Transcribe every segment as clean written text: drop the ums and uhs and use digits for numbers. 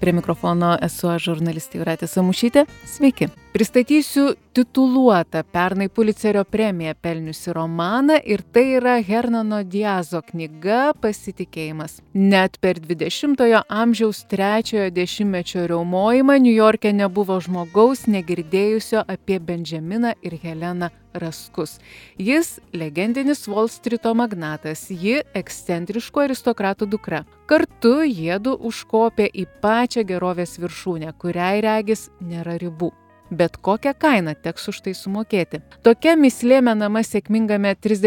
Prie mikrofono esu aš, žurnalistė Jūratė Samušytė. Sveiki. Pristatysiu tituluotą pernai Pulicerio premiją pelniusi romaną ir tai yra Hernano Diazo knyga Pasitikėjimas. Net per 20-ojo amžiaus 3-ojo dešimtmečio riaumojimą Niujorke nebuvo žmogaus negirdėjusio apie Benjaminą ir Heleną Raskus. Jis legendinis Wall Streeto magnatas, ji ekscentriškų aristokratų dukra. Kartu jiedu užkopė į pačią gerovės viršūnę, kuriai regis nėra ribų. Bet kokią kainą teks už tai sumokėti. Tokia mįslė menama sėkmingame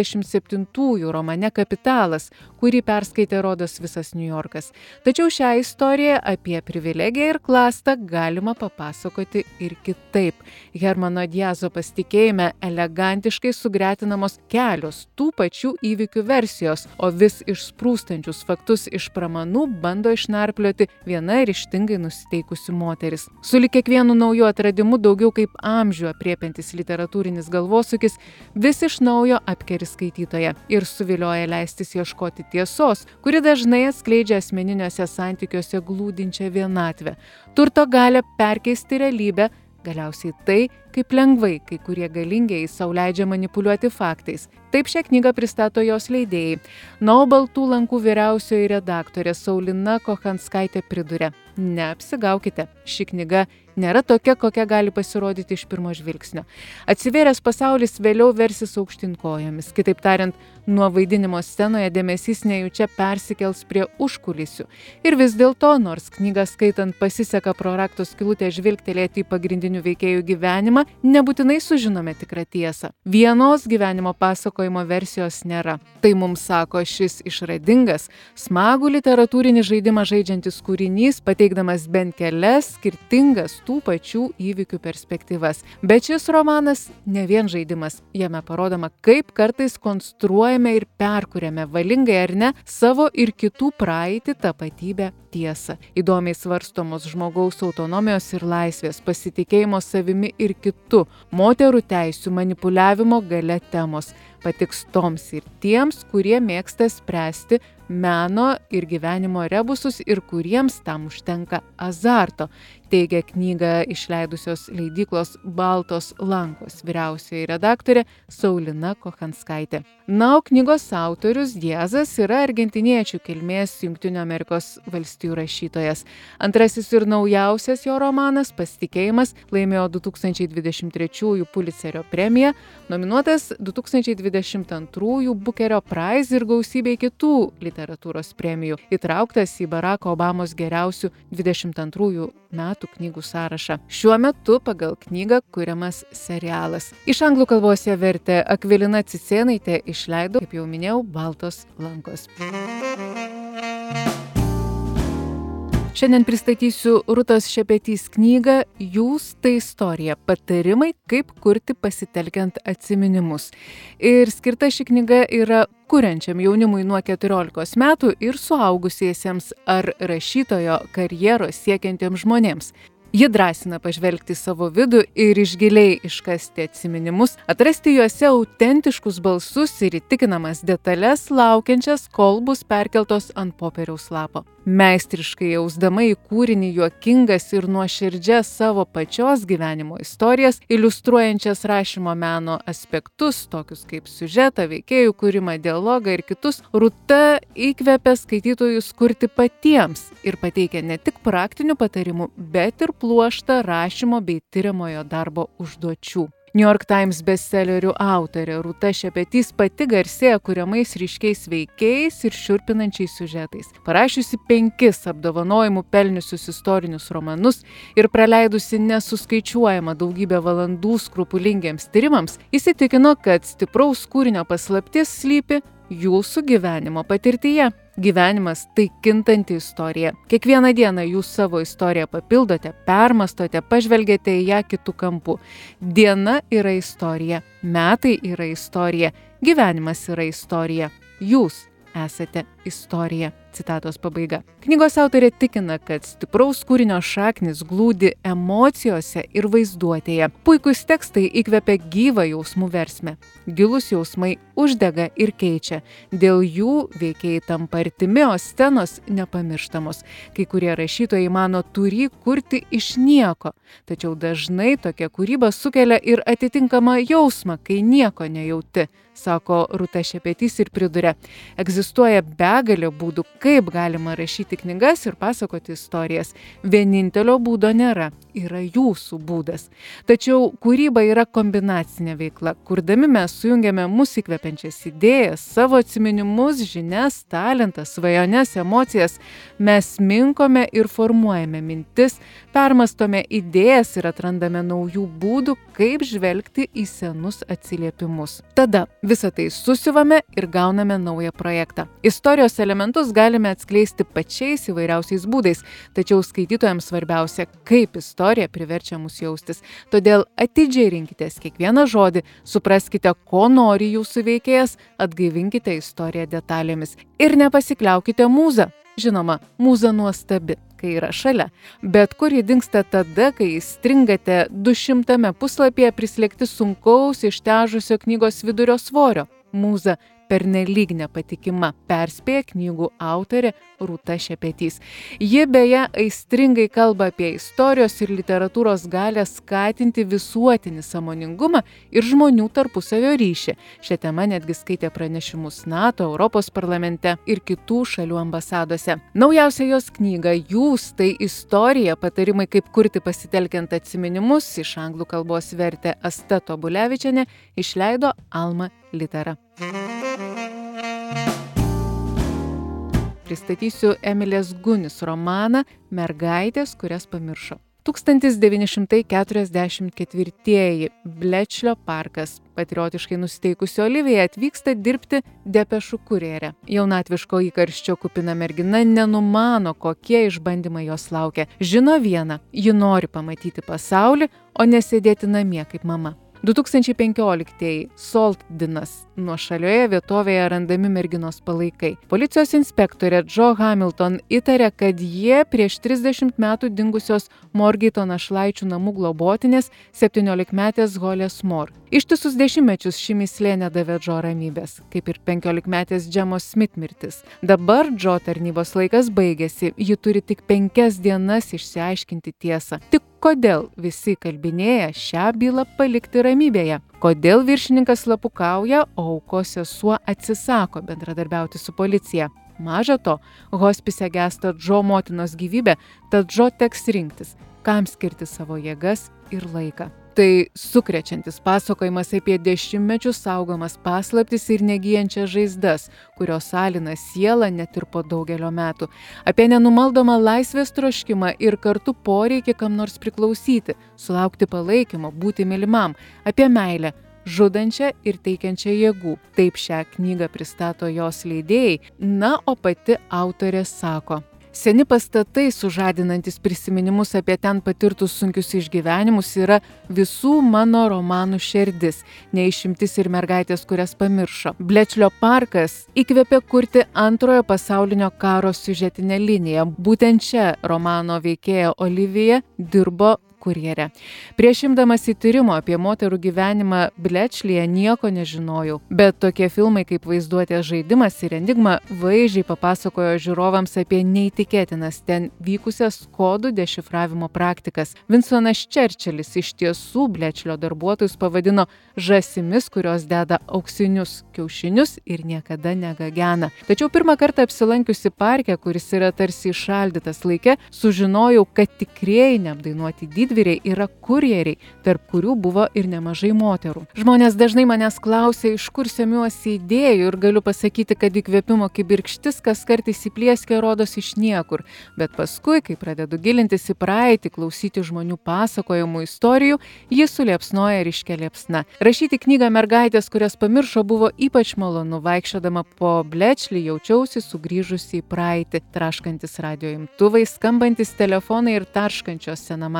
37-ųjų romane Kapitalas, kurį perskaitė rodos visas Niujorkas. Tačiau šią istoriją apie privilegiją ir klastą galima papasakoti ir kitaip. Hermano Diazo Pasitikėjime elegantiškai sugretinamos kelios tų pačių įvykių versijos, o vis išsprūstančius faktus iš pramanų bando išnarplioti viena ryžtingai nusiteikusi moteris. Sulig kiekvienu nauju atradimu daugiau kaip amžių apriepiantis literatūrinis galvosūkis vis iš naujo apkeri skaitytoją ir suvilioja leistis ieškoti tiesos, kuri dažnai atskleidžia asmeniniuose santykiuose glūdinčią vienatvę. Turto galią perkeisti realybę, galiausiai tai, kaip lengvai kai kurie galingieji sau leidžia manipuliuoti faktais. Taip šią knygą pristato jos leidėjai. Na, o Baltų lankų vyriausioji redaktorė Saulina Kochanskaitė priduria: neapsigaukite, ši knyga nėra tokia, kokia gali pasirodyti iš pirmo žvilgsnio. Atsivėręs pasaulis vėliau versis aukštyn kojomis. Kitaip tariant, nuo vaidinimo scenoje dėmesys nejučia persikels prie užkulisių. Ir vis dėlto, nors knygą skaitant pasiseka pro rakto skylutę žvilgtelėti į pagrindinių veikėjų gyvenimą, nebūtinai sužinome tikrą tiesą. Vienos gyvenimo pasakojimo versijos nėra. Tai mums sako šis išradingas, smagų literatūrinį žaidimą žaidžiantis kūrinys, pateikdamas bent kelias skirtingas tų pačių įvykių perspektyvas. Bet šis romanas ne vien žaidimas. Jame parodoma, kaip kartais konstruojame ir perkuriame, valingai ar ne, savo ir kitų praeitį, tapatybę, tiesą. Įdomiai svarstomos žmogaus autonomijos ir laisvės, pasitikėjimo savimi ir kitu, moterų teisių, manipuliavimo galia temos. Patiks toms ir tiems, kurie mėgsta spręsti meno ir gyvenimo rebusus ir kuriems tam užtenka azarto, teigia knygą išleidusios leidyklos Baltos lankos vyriausioji redaktorė Saulina Kochanskaitė. Na, o knygos autorius Diazas yra argentiniečių kilmės Jungtinių Amerikos valstijų rašytojas. Antrasis ir naujausias jo romanas Pasitikėjimas laimėjo 2023 Pulicerio premiją, nominuotas 2022 Bookerio Prize ir gausybė kitų literatūros premijų, įtrauktas į Baracko Obamos geriausių 22 metų knygų sąrašą. Šiuo metu pagal knygą kuriamas serialas. Iš anglų kalbos ją vertė Akvilina Cicėnaitė, išleido, kaip jau minėjau, Baltos lankos. Šiandien pristatysiu Rūtos Šepetys knygą Jūs tai istorija. Patarimai, kaip kurti pasitelkiant atsiminimus. Ir skirta ši knyga yra kuriančiam jaunimui nuo 14 metų ir suaugusiesiems ar rašytojo karjeros siekiantiems žmonėms. Ji drąsina pažvelgti savo vidų ir iš giliai iškasti atsiminimus, atrasti juose autentiškus balsus ir įtikinamas detalės, laukiančias, kol bus perkeltos ant popieriaus lapo. Meistriškai jausdama į kūrinį juokingas ir nuoširdžias savo pačios gyvenimo istorijas, iliustruojančias rašymo meno aspektus, tokius kaip siužetą, veikėjų kūrimą, dialogą ir kitus, Rūta įkvepia skaitytojus kurti patiems ir pateikia ne tik praktinių patarimų, bet ir pluoštą rašymo bei tiriamojo darbo užduočių. New York Times bestsellerių autorė Rūta Šepetys pati garsėja kuriamais ryškiais veikėjais ir šiurpinančiais siužetais. Parašiusi 5 apdovanojimų pelniusius istorinius romanus ir praleidusi nesuskaičiuojamą daugybę valandų skrupulingiems tyrimams, įsitikino, kad stipraus kūrinio paslaptis slypi jūsų gyvenimo patirtyje. Gyvenimas tai kintanti istorija. Kiekvieną dieną jūs savo istoriją papildote, permastote, pažvelgiate į ją kitų kampų. Diena yra istorija, metai yra istorija, gyvenimas yra istorija. Jūs esate istorija. Citatos pabaiga. Knygos autorė tikina, kad stipraus kūrinio šaknis glūdi emocijose ir vaizduotėje. Puikūs tekstai įkvepia gyvą jausmų versmę. Gilūs jausmai uždega ir keičia. Dėl jų veikėjai tampa artimi, o scenos nepamirštamos. Kai kurie rašytojai mano turį kurti iš nieko. Tačiau dažnai tokia kūryba sukelia ir atitinkamą jausmą, kai nieko nejauti, sako Rūta Šepetys ir priduria. Egzistuoja begalė būdų, kaip galima rašyti knygas ir pasakoti istorijas. Vienintelio būdo nėra, yra jūsų būdas. Tačiau kūryba yra kombinacinė veikla. Kurdami mes sujungiame mus įkvepiančias idėjas, savo atsiminimus, žinias, talentą, svajones, emocijas. Mes minkome ir formuojame mintis, permastome idėjas ir atrandame naujų būdų, kaip žvelgti į senus atsiliepimus. Tada visą tai susivame ir gauname naują projektą. Istorijos elementus galime atskleisti pačiais įvairiausiais būdais, tačiau skaitytojams svarbiausia, kaip istorija priverčia mus jaustis. Todėl atidžiai rinkitės kiekvieną žodį, supraskite, ko nori jūsų veikėjas, atgaivinkite istoriją detalėmis. Ir nepasikliaukite mūza. Žinoma, mūza nuostabi, kai yra šalia. Bet kur ji dingsta tada, kai įstringate 200 puslapyje prislėgti sunkaus ištežusio knygos vidurio svorio. Mūza pernelyg nepatikima, perspėja knygų autorė Rūta Šepetys. Ji beje aistringai kalba apie istorijos ir literatūros galę skatinti visuotinį sąmoningumą ir žmonių tarpusavio ryšį. Šią temą netgi skaitė pranešimus NATO, Europos parlamente ir kitų šalių ambasadose. Naujausia jos knyga Jūs, tai istorija, patarimai kaip kurti pasitelkiant atsiminimus, iš anglų kalbos vertė Asta Tobulevičienė, išleido Alma Litera. Pristatysiu Emilės Gunis romaną Mergaitės, kurias pamiršo. 1944 Blečlio parkas. Patriotiškai nusiteikusi Olivija atvyksta dirbti depešų kurjere. Jaunatviško įkarščio kupina mergina nenumano, kokie išbandymai jos laukia. Žino vieną, ji nori pamatyti pasaulį, o nesėdėti namie kaip mama. 2015 Saltdinas. Nuošalioje vietovėje randami merginos palaikai. Policijos inspektorė Jo Hamilton įtarė, kad jie prieš 30 metų dingusios Morgeito našlaičių namų globotinės 17-metės Holės Moore. Ištisus dešimtmečius ši mįslė nedavė Jo ramybės, kaip ir 15-metės Džemos Smith mirtis. Dabar Jo tarnybos laikas baigėsi, ji turi tik 5 dienas išsiaiškinti tiesą. Tik kodėl visi kalbinėja šią bylą palikti ramybėje? Kodėl viršininkas slapukauja, o aukos sesuo atsisako bendradarbiauti su policija? Maža to, hospise gęsta Jo motinos gyvybė, tad Jo teks rinktis, kam skirti savo jėgas ir laiką. Tai sukrečiantis pasakojimas apie dešimtmečius saugomas paslaptis ir negyjančias žaizdas, kurios alina sielą net ir po daugelio metų. Apie nenumaldomą laisvės troškimą ir kartu poreikį kam nors priklausyti, sulaukti palaikymo, būti mylimam. Apie meilę, žudančią ir teikiančią jėgų. Taip šią knygą pristato jos leidėjai, na, o pati autorė sako: seni pastatai, sužadinantis prisiminimus apie ten patirtus sunkius išgyvenimus, yra visų mano romanų šerdis, neišimtis ir mergaitės, kurias pamiršo. Blečlio parkas įkvėpė kurti Antrojo pasaulinio karo siužetinę liniją. Būtent čia romano veikėja Olivija dirbo kurjere. Prieš imdamas įtyrimo apie moterų gyvenimą Blečlyje nieko nežinojau, bet tokie filmai kaip Vaizduotės žaidimas ir Enigma vaizdžiai papasakojo žiūrovams apie neįtikėtinas ten vykusias kodų dešifravimo praktikas. Vinstonas Čerčilis iš tiesų Blečlio darbuotojus pavadino žąsimis, kurios deda auksinius kiaušinius ir niekada negagena. Tačiau pirmą kartą apsilankiusi parke, kuris yra tarsi įšaldytas laike, sužinojau, kad tikrieji neapdainuoti didvyriai yra kurjeriai, tarp kurių buvo ir nemažai moterų. Žmonės dažnai manęs klausia, iš kur semiuosi idėjų, ir galiu pasakyti, kad įkvėpimo kibirkštis kas kartais įplieskia rodos iš niekur. Bet paskui, kai pradedu gilintis į praeitį, klausyti žmonių pasakojimų istorijų, ji suliepsnoja ryškia liepsna. Rašyti knygą Mergaitės, kurias pamiršo, buvo ypač malonu. Vaikščiodama po Blečlį jaučiausi sugrįžusi į praeitį. Traškantis radio imtuvai, skambantis telefonai ir tarškančios senamadiškos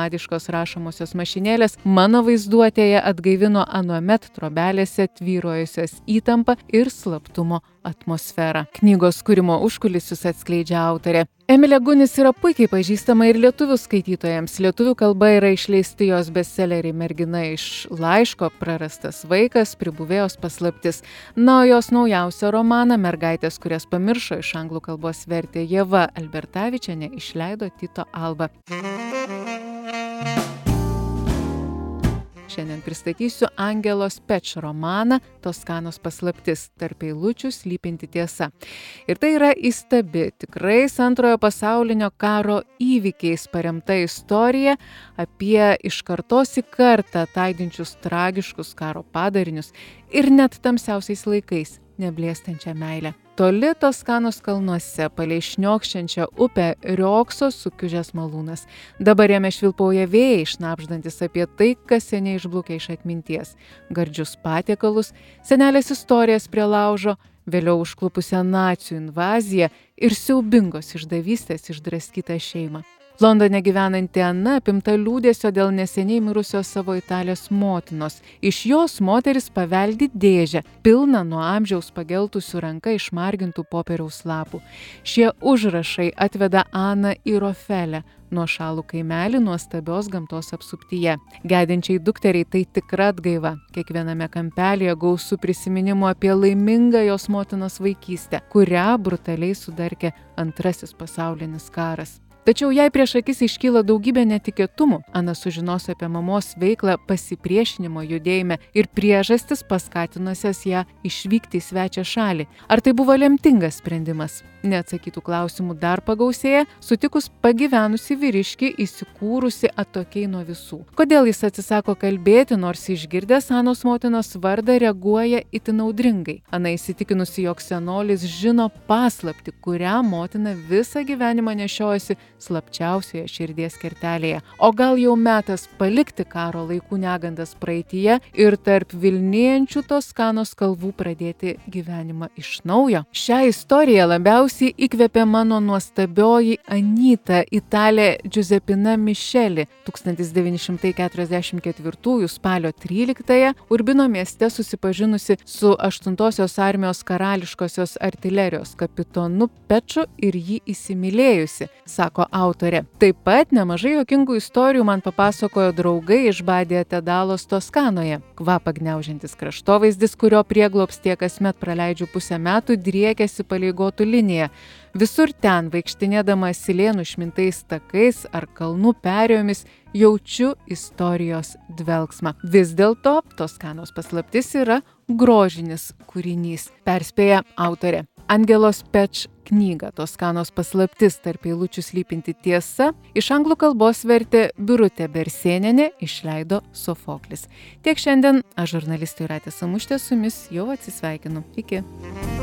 sukurtos rašomosios mašinėlės mano vaizduotėje atgaivino anuomet trobelėse tvyrojusios įtampą ir slaptumo atmosferą. Knygos kūrimo užkulisius atskleidžia autorė. Emilė Gunis yra puikiai pažįstama ir lietuvių skaitytojams. Lietuvių kalba yra išleisti jos bestseleriai Mergina iš laiško, Prarastas vaikas, Pribuvėjos paslaptis. Na, o jos naujausią romaną Mergaitės, kurias pamiršo, iš anglų kalbos vertė Ieva Albertavičienė, išleido Tyto Alba. Šiandien pristatysiu Angelos Peč romaną Toskanos paslaptis, tarp eilučių slypinti tiesa. Ir tai yra įstabi, tikrais Antrojo pasaulinio karo įvykiais paremta istorija apie iš kartos į kartą ataidinčius tragiškus karo padarinius ir net tamsiausiais laikais neblėstančią meilę. Toli Toskanos kalnuose, palei šniokščiančią upę, riogso sukiužęs malūnas. Dabar jame švilpauja vėjai, šnabždantis apie tai, kas seniai išblukę iš atminties. Gardžius patiekalus, senelės istorijas prie laužo, vėliau užklupusią nacių invaziją ir siaubingos išdavystės išdraskytą šeimą. Londone gyvenanti Ana apimta liūdėsio dėl neseniai mirusios savo Italijos motinos. Iš jos moteris paveldi dėžę, pilną nuo amžiaus pageltusių ranka išmargintų popieriaus lapų. Šie užrašai atveda Aną į Rofelę, nuošalų kaimelį nuostabios gamtos apsuptyje. Gedinčiai dukteriai tai tikra atgaiva. Kiekviename kampelyje gausu prisiminimų apie laimingą jos motinos vaikystę, kurią brutaliai sudarkė Antrasis pasaulinis karas. Tačiau jai prieš akis iškyla daugybė netikėtumų. Ana sužinos apie mamos veiklą pasipriešinimo judėjime ir priežastis paskatinusias ją išvykti į svečią šalį. Ar tai buvo lemtingas sprendimas? Neatsakytų klausimų dar pagausėja, sutikus pagyvenusi vyriškį įsikūrusi atokiai nuo visų. Kodėl jis atsisako kalbėti, nors išgirdęs Anos motinos vardą reaguoja itin audringai? Ana įsitikinusi, jog senolis žino paslaptį, kurią motina visą gyvenimą nešiojasi slapčiausioje širdies kertelėje. O gal jau metas palikti karo laikų negandas praeityje ir tarp vilnijančių Toskanos kalvų pradėti gyvenimą iš naujo? Šią istoriją labiausiai įkvėpė mano nuostabioji Anyta, italė Giuseppina Micheli. 1944 spalio 13 Urbino mieste susipažinusi su 8-osios armijos karališkosios artilerijos kapitonu Peču ir jį įsimylėjusi, sako autorė. Taip pat nemažai juokingų istorijų man papasakojo draugai iš Badija Tedalos Toskanoje. Kvapą gniaužiantis kraštovaizdis, kurio prieglobstyje kasmet praleidžiu pusę metų, driekiasi palei Gotų liniją. Visur ten, vaikštinėdama Silėnų išmintais takais ar kalnų perėjomis, jaučiu istorijos dvelgsmą. Vis dėlto Toskanos paslaptis yra grožinis kūrinys, perspėja autorė. Angelos Peč knygą Toskanos paslaptis, tarp eilučių slypinti tiesa, iš anglų kalbos vertė Birutė Bersėnienė, išleido Sofoklis. Tiek šiandien, aš žurnalistė Jūratė Samušytė su jumis jau atsisveikinu. Iki.